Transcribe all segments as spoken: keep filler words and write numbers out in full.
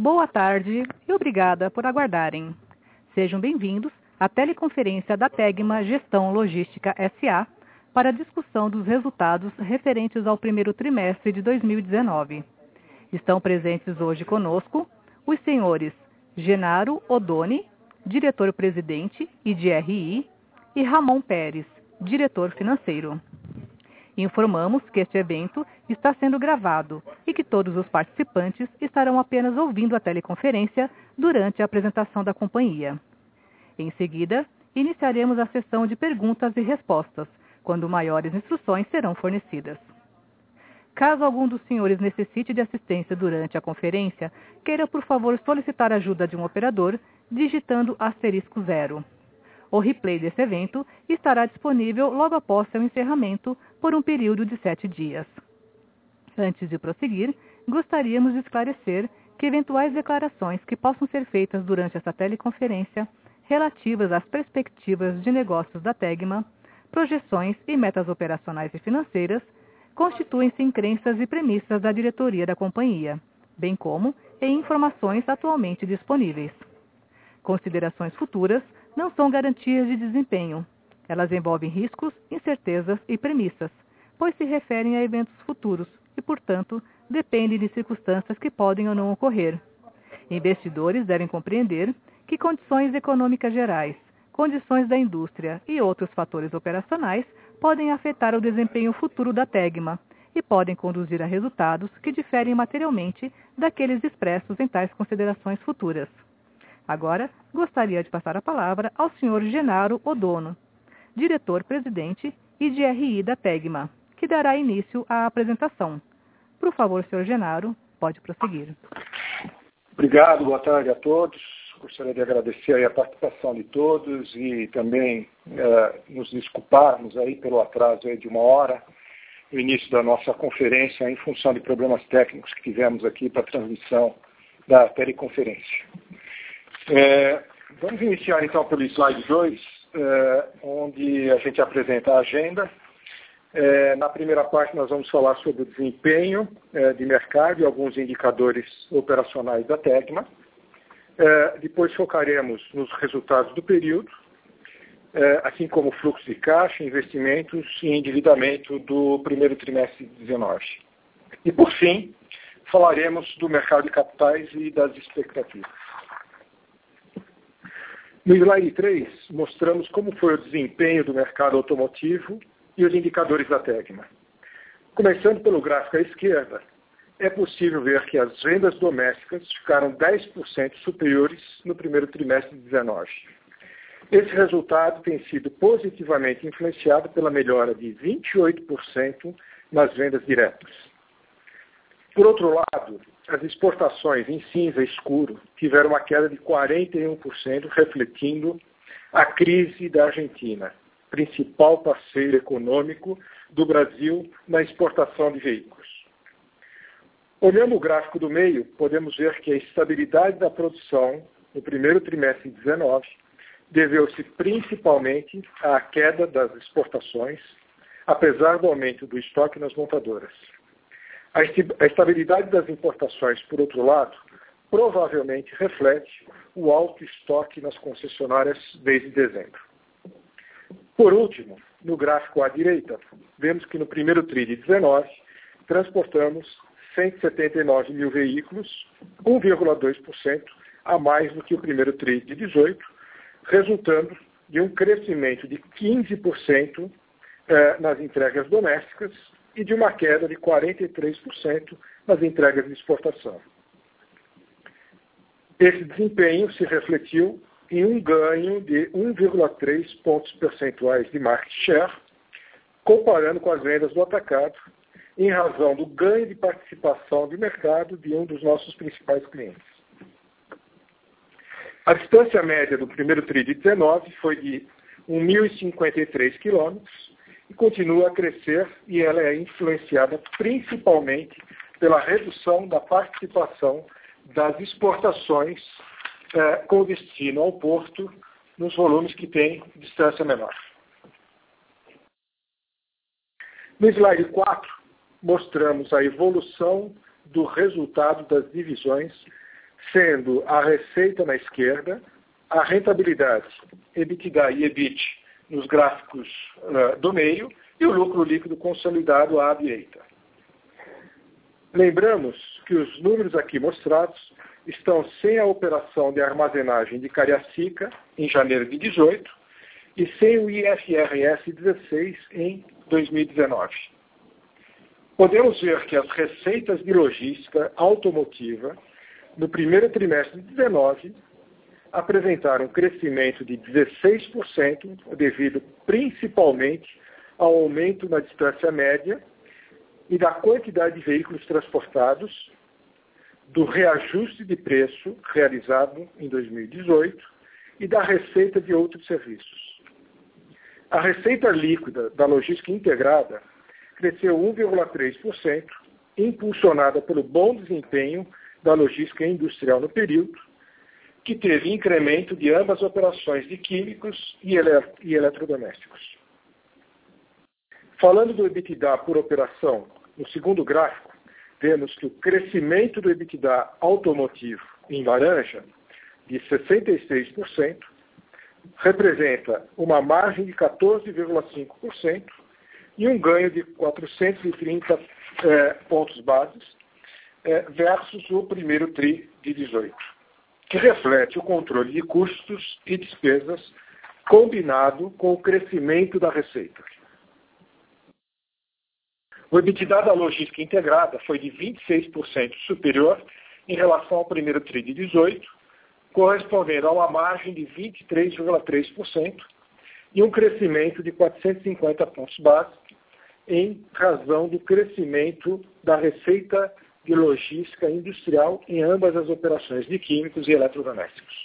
Boa tarde e obrigada por aguardarem. Sejam bem-vindos à teleconferência da Tegma Gestão Logística S A para a discussão dos resultados referentes ao primeiro trimestre de dois mil e dezenove. Estão presentes hoje conosco os senhores Genaro Odoni, diretor-presidente I de R I, e Ramon Pérez, diretor financeiro. Informamos que este evento está sendo gravado e que todos os participantes estarão apenas ouvindo a teleconferência durante a apresentação da companhia. Em seguida, iniciaremos a sessão de perguntas e respostas, quando maiores instruções serão fornecidas. Caso algum dos senhores necessite de assistência durante a conferência, queira por favor solicitar a ajuda de um operador, digitando asterisco zero. O replay desse evento estará disponível logo após seu encerramento por um período de sete dias. Antes de prosseguir, gostaríamos de esclarecer que eventuais declarações que possam ser feitas durante esta teleconferência relativas às perspectivas de negócios da Tegma, projeções e metas operacionais e financeiras constituem-se em crenças e premissas da diretoria da companhia, bem como em informações atualmente disponíveis. Considerações futuras não são garantias de desempenho. Elas envolvem riscos, incertezas e premissas, pois se referem a eventos futuros e, portanto, dependem de circunstâncias que podem ou não ocorrer. Investidores devem compreender que condições econômicas gerais, condições da indústria e outros fatores operacionais podem afetar o desempenho futuro da Tegma e podem conduzir a resultados que diferem materialmente daqueles expressos em tais considerações futuras. Agora, gostaria de passar a palavra ao senhor Genaro Odono, diretor-presidente I de R I da Tegma, que dará início à apresentação. Por favor, senhor Genaro, pode prosseguir. Obrigado, boa tarde a todos. Gostaria de agradecer aí a participação de todos e também eh, nos desculparmos aí pelo atraso aí de uma hora no início da nossa conferência em função de problemas técnicos que tivemos aqui para a transmissão da teleconferência. É, vamos iniciar então pelo slide dois, é, onde a gente apresenta a agenda. É, na primeira parte nós vamos falar sobre o desempenho é, de mercado e alguns indicadores operacionais da Tegma. É, depois focaremos nos resultados do período, é, assim como fluxo de caixa, investimentos e endividamento do primeiro trimestre de dezenove. E por fim, falaremos do mercado de capitais e das expectativas. No slide três, mostramos como foi o desempenho do mercado automotivo e os indicadores da Tegma. Começando pelo gráfico à esquerda, é possível ver que as vendas domésticas ficaram dez por cento superiores no primeiro trimestre de dezenove. Esse resultado tem sido positivamente influenciado pela melhora de vinte e oito por cento nas vendas diretas. Por outro lado, as exportações em cinza escuro tiveram uma queda de quarenta e um por cento, refletindo a crise da Argentina, principal parceiro econômico do Brasil na exportação de veículos. Olhando o gráfico do meio, podemos ver que a estabilidade da produção no primeiro trimestre de dezenove deveu-se principalmente à queda das exportações, apesar do aumento do estoque nas montadoras. A estabilidade das importações, por outro lado, provavelmente reflete o alto estoque nas concessionárias desde dezembro. Por último, no gráfico à direita, vemos que no primeiro tri de dezenove, transportamos cento e setenta e nove mil veículos, um vírgula dois por cento a mais do que o primeiro tri de dezoito, resultando de um crescimento de quinze por cento eh, nas entregas domésticas e de uma queda de quarenta e três por cento nas entregas de exportação. Esse desempenho se refletiu em um ganho de um vírgula três pontos percentuais de market share, comparando com as vendas do atacado, em razão do ganho de participação de mercado de um dos nossos principais clientes. A distância média do primeiro tri de dezenove foi de mil e cinquenta e três quilômetros, e continua a crescer e ela é influenciada principalmente pela redução da participação das exportações eh, com destino ao porto nos volumes que têm distância menor. No slide quatro, mostramos a evolução do resultado das divisões sendo a receita na esquerda, a rentabilidade, EBITDA e EBIT, nos gráficos uh, do meio, e o lucro líquido consolidado, A B e EITA. Lembramos que os números aqui mostrados estão sem a operação de armazenagem de Cariacica, em janeiro de dezoito, e sem o I F R S dezesseis em dois mil e dezenove. Podemos ver que as receitas de logística automotiva, no primeiro trimestre de dezenove, apresentaram um crescimento de dezesseis por cento, devido principalmente ao aumento na distância média e da quantidade de veículos transportados, do reajuste de preço realizado em dois mil e dezoito e da receita de outros serviços. A receita líquida da logística integrada cresceu um vírgula três por cento, impulsionada pelo bom desempenho da logística industrial no período, que teve incremento de ambas as operações de químicos e, ele e eletrodomésticos. Falando do EBITDA por operação, no segundo gráfico, vemos que o crescimento do EBITDA automotivo em laranja, de sessenta e seis por cento, representa uma margem de quatorze vírgula cinco por cento e um ganho de quatrocentos e trinta eh, pontos bases eh, versus o primeiro tri de dezoito, que reflete o controle de custos e despesas combinado com o crescimento da receita. O EBITDA da logística integrada foi de vinte e seis por cento superior em relação ao primeiro tri de dezoito, correspondendo a uma margem de vinte e três vírgula três por cento e um crescimento de quatrocentos e cinquenta pontos base em razão do crescimento da receita de logística industrial em ambas as operações de químicos e eletrodomésticos.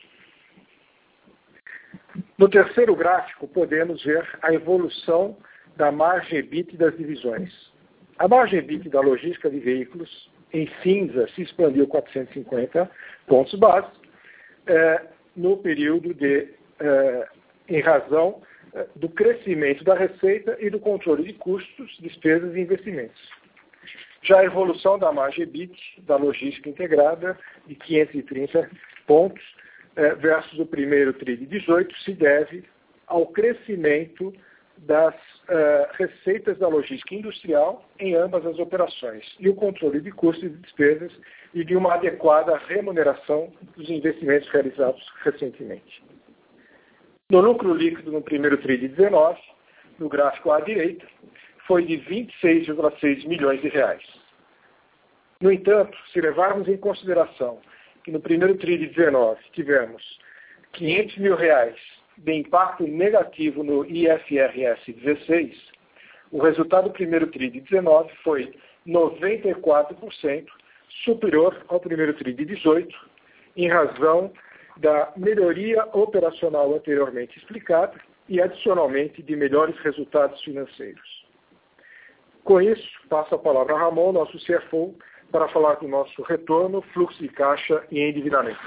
No terceiro gráfico, podemos ver a evolução da margem EBIT das divisões. A margem EBIT da logística de veículos, em cinza, se expandiu quatrocentos e cinquenta pontos base eh, no período de, eh, em razão eh, do crescimento da receita e do controle de custos, despesas e investimentos. Já a evolução da margem EBIT da logística integrada, de quinhentos e trinta pontos, eh, versus o primeiro tri de dezoito, se deve ao crescimento das uh, receitas da logística industrial em ambas as operações e o controle de custos e despesas e de uma adequada remuneração dos investimentos realizados recentemente. No lucro líquido no primeiro tri de dezenove, no gráfico à direita, foi de vinte e seis vírgula seis milhões de reais. No entanto, se levarmos em consideração que no primeiro tri de dezenove tivemos quinhentos mil reais de impacto negativo no I F R S dezesseis, o resultado do primeiro tri de dezenove foi noventa e quatro por cento superior ao primeiro tri de dezoito, em razão da melhoria operacional anteriormente explicada e, adicionalmente, de melhores resultados financeiros. Com isso, passo a palavra a Ramon, nosso C F O, para falar do nosso retorno, fluxo de caixa e endividamento.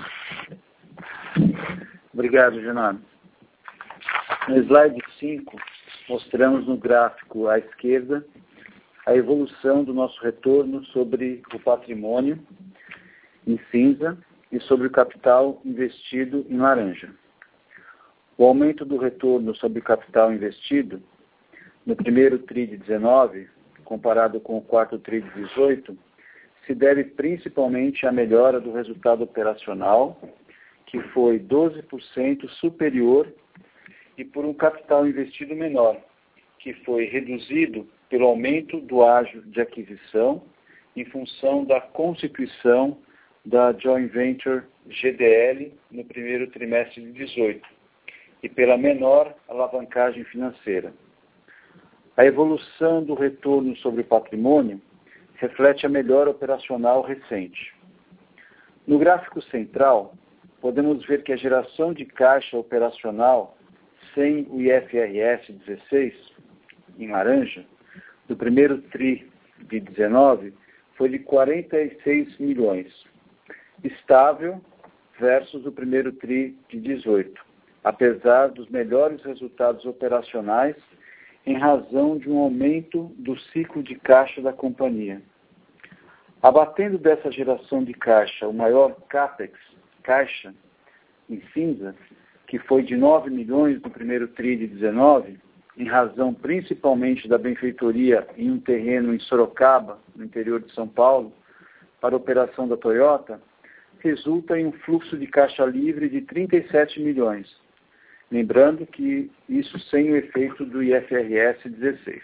Obrigado, Genaro. No slide cinco, mostramos no gráfico à esquerda a evolução do nosso retorno sobre o patrimônio, em cinza, e sobre o capital investido, em laranja. O aumento do retorno sobre o capital investido, no primeiro tri de dezenove, comparado com o quarto tri de dezoito, se deve principalmente à melhora do resultado operacional, que foi doze por cento superior, e por um capital investido menor, que foi reduzido pelo aumento do ágio de aquisição em função da constituição da Joint Venture G D L no primeiro trimestre de dezoito e pela menor alavancagem financeira. A evolução do retorno sobre o patrimônio reflete a melhora operacional recente. No gráfico central, podemos ver que a geração de caixa operacional sem o I F R S dezesseis, em laranja, do primeiro tri de dezenove, foi de quarenta e seis milhões, estável versus o primeiro tri de dezoito, apesar dos melhores resultados operacionais em razão de um aumento do ciclo de caixa da companhia. Abatendo dessa geração de caixa o maior CAPEX, caixa, em cinza, que foi de nove milhões no primeiro tri de dezenove, em razão principalmente da benfeitoria em um terreno em Sorocaba, no interior de São Paulo, para a operação da Toyota, resulta em um fluxo de caixa livre de trinta e sete milhões. Lembrando que isso sem o efeito do I F R S dezesseis.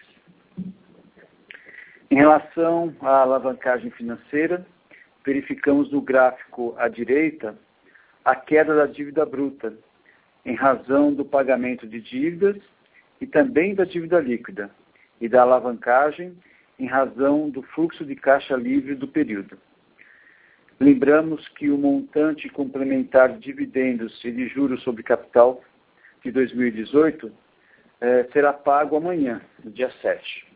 Em relação à alavancagem financeira, verificamos no gráfico à direita a queda da dívida bruta, em razão do pagamento de dívidas e também da dívida líquida, e da alavancagem em razão do fluxo de caixa livre do período. Lembramos que o montante complementar de dividendos e de juros sobre capital de dois mil e dezoito eh, será pago amanhã, no dia sete.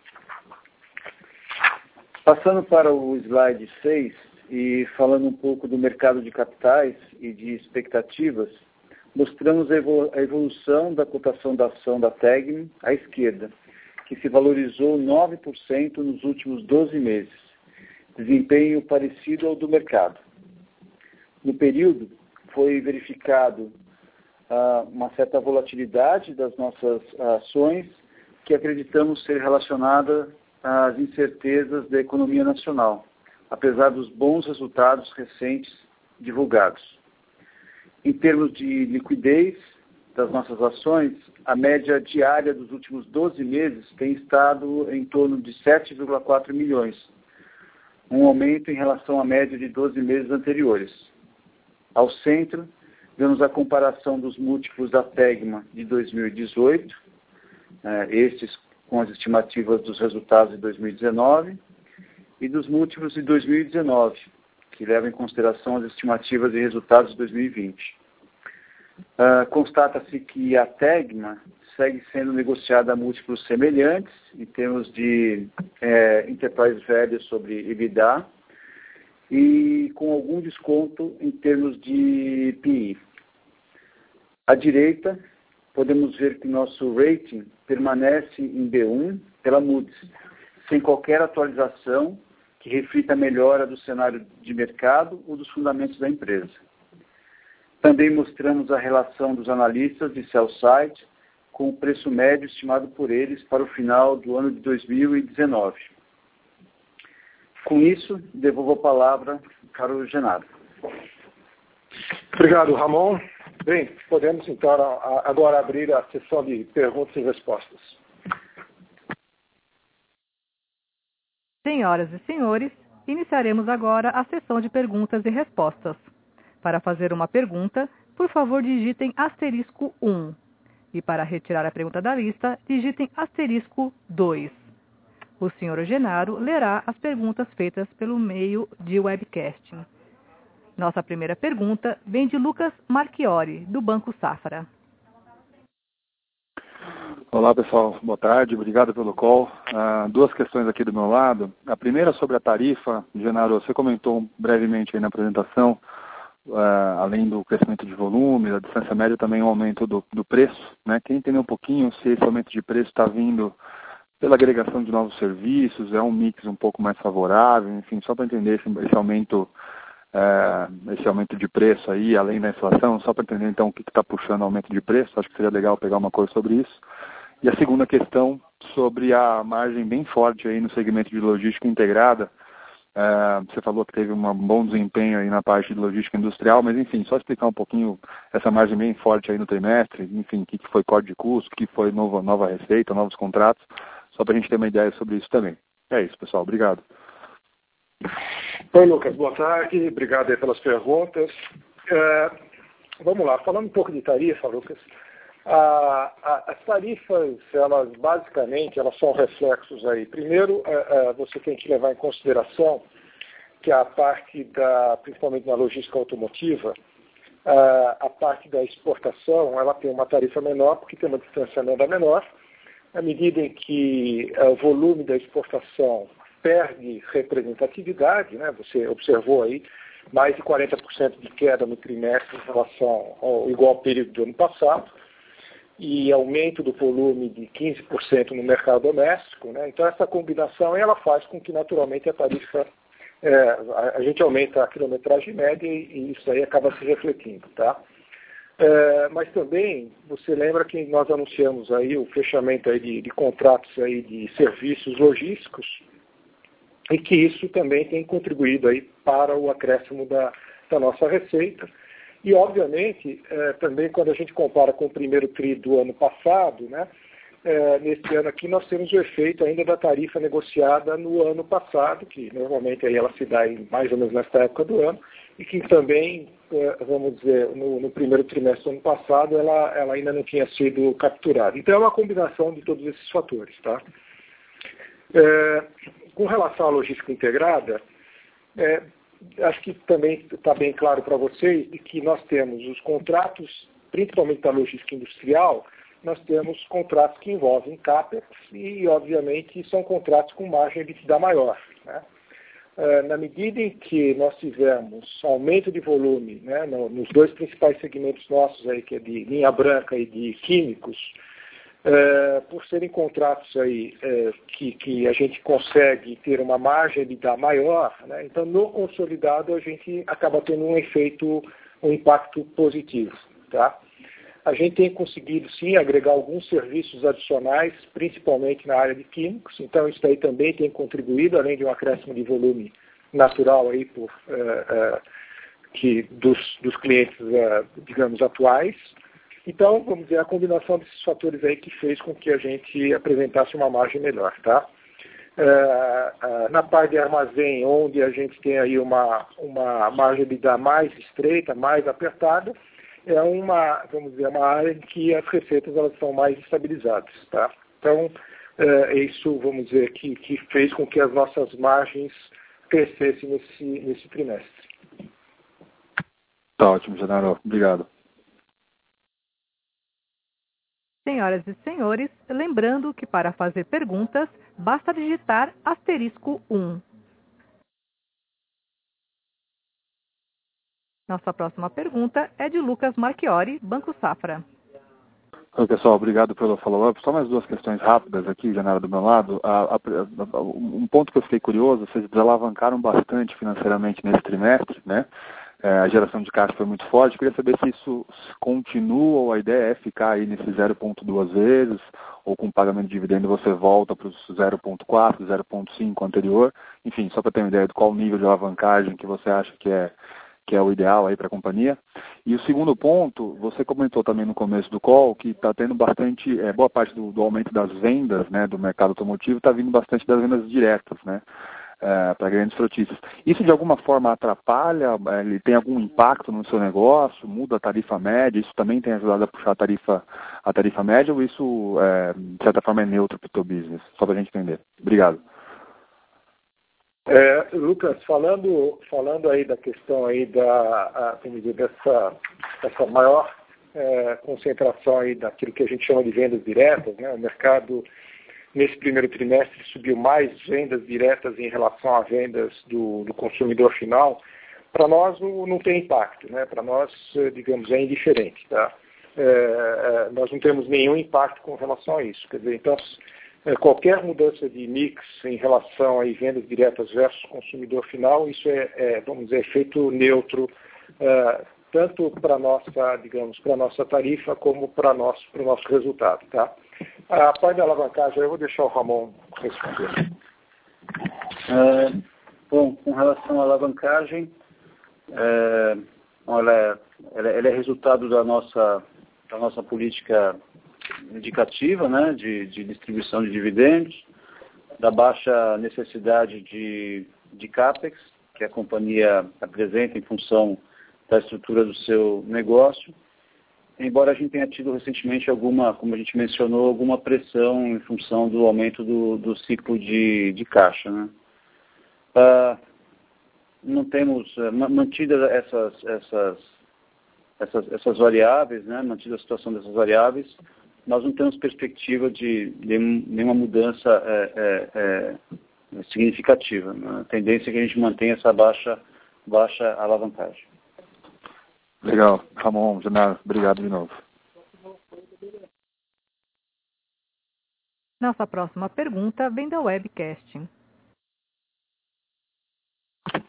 Passando para o slide seis e falando um pouco do mercado de capitais e de expectativas, mostramos a evolução da cotação da ação da Tegma à esquerda, que se valorizou nove por cento nos últimos doze meses, desempenho parecido ao do mercado. No período, foi verificado ah, uma certa volatilidade das nossas ações, que acreditamos ser relacionada às incertezas da economia nacional, apesar dos bons resultados recentes divulgados. Em termos de liquidez das nossas ações, a média diária dos últimos doze meses tem estado em torno de sete vírgula quatro milhões, um aumento em relação à média de doze meses anteriores. Ao centro, vemos a comparação dos múltiplos da Tegma de dois mil e dezoito, eh, estes com as estimativas dos resultados de dois mil e dezenove, e dos múltiplos de dois mil e dezenove, que levam em consideração as estimativas de resultados de dois mil e vinte. Uh, constata-se que a Tegma segue sendo negociada a múltiplos semelhantes, em termos de é, enterprise value sobre EBITDA, e com algum desconto em termos de P I. À direita, podemos ver que nosso rating permanece em B um pela Moody's, sem qualquer atualização que reflita a melhora do cenário de mercado ou dos fundamentos da empresa. Também mostramos a relação dos analistas de sell-side com o preço médio estimado por eles para o final do ano de dois mil e dezenove. Com isso, devolvo a palavra para o Genaro. Obrigado, Ramon. Bem, podemos então agora abrir a sessão de perguntas e respostas. Senhoras e senhores, iniciaremos agora a sessão de perguntas e respostas. Para fazer uma pergunta, por favor, digitem asterisco um. E para retirar a pergunta da lista, digitem asterisco dois. O senhor Genaro lerá as perguntas feitas pelo meio de webcasting. Nossa primeira pergunta vem de Lucas Marchiori, do Banco Safra. Olá, pessoal. Boa tarde. Obrigado pelo call. Uh, duas questões aqui do meu lado. A primeira sobre a tarifa. Genaro, você comentou brevemente aí na apresentação, uh, além do crescimento de volume, da distância média, também o aumento do, do preço, né? Queria entender um pouquinho se esse aumento de preço está vindo pela agregação de novos serviços, é um mix um pouco mais favorável, enfim, só para entender esse, esse aumento uh, esse aumento de preço aí, além da inflação, só para entender então o que está puxando o aumento de preço. Acho que seria legal pegar uma coisa sobre isso. E a segunda questão sobre a margem bem forte aí no segmento de logística integrada. Uh, você falou que teve um bom desempenho aí na parte de logística industrial, mas enfim, só explicar um pouquinho essa margem bem forte aí no trimestre, enfim, o que foi corte de custo, o que foi nova, nova receita, novos contratos, só para a gente ter uma ideia sobre isso também. É isso, pessoal. Obrigado. Oi, Lucas. Boa tarde. Obrigado aí pelas perguntas. É, vamos lá. Falando um pouco de tarifa, Lucas. A, a, as tarifas, elas basicamente, elas são reflexos aí. Primeiro, é, é, você tem que levar em consideração que a parte da, principalmente na logística automotiva, a, a parte da exportação, ela tem uma tarifa menor porque tem uma distanciamento menor. À medida em que o volume da exportação perde representatividade, né, você observou aí mais de quarenta por cento de queda no trimestre em relação ao igual período do ano passado, e aumento do volume de quinze por cento no mercado doméstico, né? Então essa combinação ela faz com que naturalmente a tarifa é, a, a gente aumenta a quilometragem média e, e isso aí acaba se refletindo, tá? É, mas também, você lembra que nós anunciamos aí o fechamento aí de, de contratos aí de serviços logísticos e que isso também tem contribuído aí para o acréscimo da, da nossa receita. E, obviamente, é, também quando a gente compara com o primeiro tri do ano passado, né, é, nesse ano aqui nós temos o efeito ainda da tarifa negociada no ano passado, que normalmente aí ela se dá em, mais ou menos nesta época do ano, e que também, é, vamos dizer, no, no primeiro trimestre do ano passado, ela, ela ainda não tinha sido capturada. Então é uma combinação de todos esses fatores, tá? É, com relação à logística integrada, é, acho que também está bem claro para vocês de que nós temos os contratos, principalmente da logística industrial, nós temos contratos que envolvem CAPEX e, obviamente, são contratos com margem de EBITDA maior, né? Uh, na medida em que nós tivemos aumento de volume, né, no, nos dois principais segmentos nossos, aí, que é de linha branca e de químicos, uh, por serem contratos aí, uh, que, que a gente consegue ter uma margem de EBITDA maior, né, então no consolidado a gente acaba tendo um efeito, um impacto positivo, tá? A gente tem conseguido, sim, agregar alguns serviços adicionais, principalmente na área de químicos, então isso aí também tem contribuído, além de um acréscimo de volume natural aí por, uh, uh, que dos, dos clientes, uh, digamos, atuais. Então, vamos dizer, a combinação desses fatores aí que fez com que a gente apresentasse uma margem melhor, tá? Uh, uh, na parte de armazém, onde a gente tem aí uma, uma margem de dar mais estreita, mais apertada, é uma, vamos dizer, uma área em que as receitas elas são mais estabilizadas, tá? Então, é isso, vamos dizer, que, que fez com que as nossas margens crescessem nesse, nesse trimestre. Tá ótimo, Genaro. Obrigado. Senhoras e senhores, lembrando que para fazer perguntas, basta digitar asterisco um. Nossa próxima pergunta é de Lucas Marchiori, Banco Safra. Oi, pessoal, obrigado pelo follow-up. Só mais duas questões rápidas aqui, Genaro, do meu lado. A, a, a, um ponto que eu fiquei curioso, vocês desalavancaram bastante financeiramente nesse trimestre, né? É, a geração de caixa foi muito forte. Eu queria saber se isso continua ou a ideia é ficar aí nesse zero vírgula dois vezes, ou com pagamento de dividendo você volta para os zero vírgula quatro, zero vírgula cinco anterior. Enfim, só para ter uma ideia de qual nível de alavancagem que você acha que é que é o ideal aí para a companhia. E o segundo ponto, você comentou também no começo do call que está tendo bastante, é, boa parte do, do aumento das vendas, né, do mercado automotivo está vindo bastante das vendas diretas, né, é, para grandes frotistas. Isso de alguma forma atrapalha, é, ele tem algum impacto no seu negócio, muda a tarifa média, isso também tem ajudado a puxar a tarifa, a tarifa média, ou isso, é, de certa forma, é neutro para o teu business? Só para a gente entender. Obrigado. É, Lucas, falando, falando aí da questão aí da, a, como dizer, dessa, dessa maior é, concentração aí daquilo que a gente chama de vendas diretas, né? O mercado nesse primeiro trimestre subiu mais vendas diretas em relação a vendas do, do consumidor final. Para nós não, não tem impacto, né? Para nós, digamos, é indiferente, tá? É, é, nós não temos nenhum impacto com relação a isso. Quer dizer, então, qualquer mudança de mix em relação a vendas diretas versus consumidor final, isso é, é vamos dizer, efeito neutro, uh, tanto para nossa, digamos, para nossa tarifa como para nosso, para o nosso resultado, tá? A parte da alavancagem, eu vou deixar o Ramon responder. Uh, bom, com relação à alavancagem, uh, ela, é, ela, ela é resultado da nossa, da nossa política indicativa, né, de, de distribuição de dividendos, da baixa necessidade de, de CAPEX, que a companhia apresenta em função da estrutura do seu negócio, embora a gente tenha tido recentemente alguma, como a gente mencionou, alguma pressão em função do aumento do, do ciclo de, de caixa, né. Uh, não temos uh, mantidas essas, essas, essas, essas variáveis, né, mantida a situação dessas variáveis, nós não temos perspectiva de, de nenhuma mudança é, é, é, significativa. Né? A tendência é que a gente mantenha essa baixa, baixa alavancagem. Legal. Ramon, Genaro, obrigado de novo. Nossa próxima pergunta vem da webcast.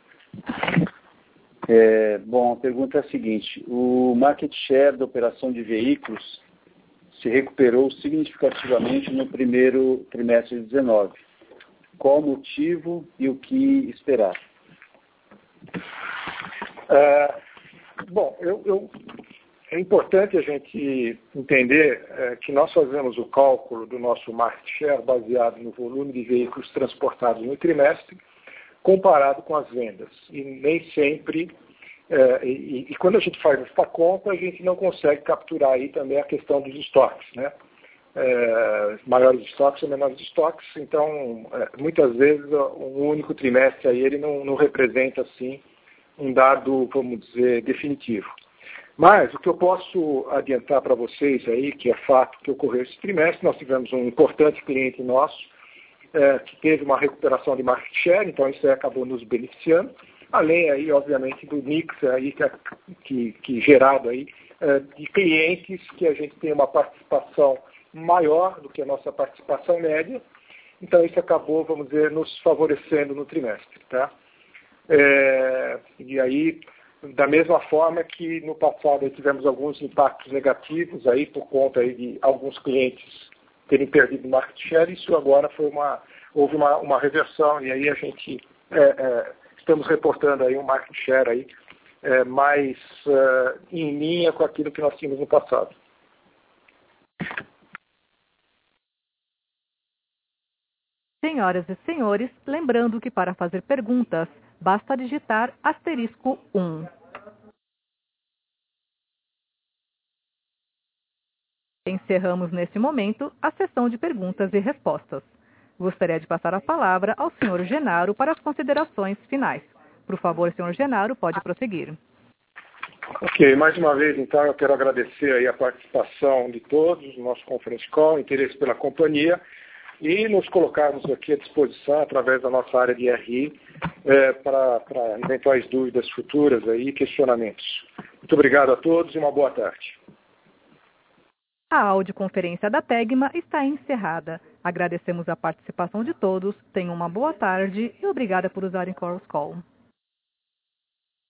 É, bom, a pergunta é a seguinte. O market share da operação de veículos se recuperou significativamente no primeiro trimestre de dezenove. Qual o motivo e o que esperar? É, bom, eu, eu, é importante a gente entender é, que nós fazemos o cálculo do nosso market share baseado no volume de veículos transportados no trimestre, comparado com as vendas. E nem sempre, é, e, e quando a gente faz essa conta, a gente não consegue capturar aí também a questão dos estoques, né? É, maiores estoques ou menores estoques, então é, muitas vezes um único trimestre aí ele não, não representa assim um dado, vamos dizer, definitivo. Mas o que eu posso adiantar para vocês aí, que é fato que ocorreu esse trimestre, nós tivemos um importante cliente nosso é, que teve uma recuperação de market share, então isso aí acabou nos beneficiando, além aí, obviamente, do mix aí que, que, que gerado aí é, de clientes que a gente tem uma participação maior do que a nossa participação média, então isso acabou, vamos dizer, nos favorecendo no trimestre, tá? É, e aí, da mesma forma que no passado tivemos alguns impactos negativos aí por conta aí de alguns clientes terem perdido market share, isso agora foi uma, houve uma, uma reversão e aí a gente é, é, estamos reportando aí um market share aí é, mais é, em linha com aquilo que nós tínhamos no passado. Senhoras e senhores, lembrando que para fazer perguntas, basta digitar asterisco um. Encerramos neste momento a sessão de perguntas e respostas. Gostaria de passar a palavra ao senhor Genaro para as considerações finais. Por favor, senhor Genaro, pode prosseguir. Ok, mais uma vez, então, eu quero agradecer aí a participação de todos no nosso conference call, interesse pela companhia, e nos colocarmos aqui à disposição, através da nossa área de R I, é, para, para eventuais dúvidas futuras aí e questionamentos. Muito obrigado a todos e uma boa tarde. A audioconferência da Tegma está encerrada. Agradecemos a participação de todos, tenham uma boa tarde e obrigada por usarem Chorus Call.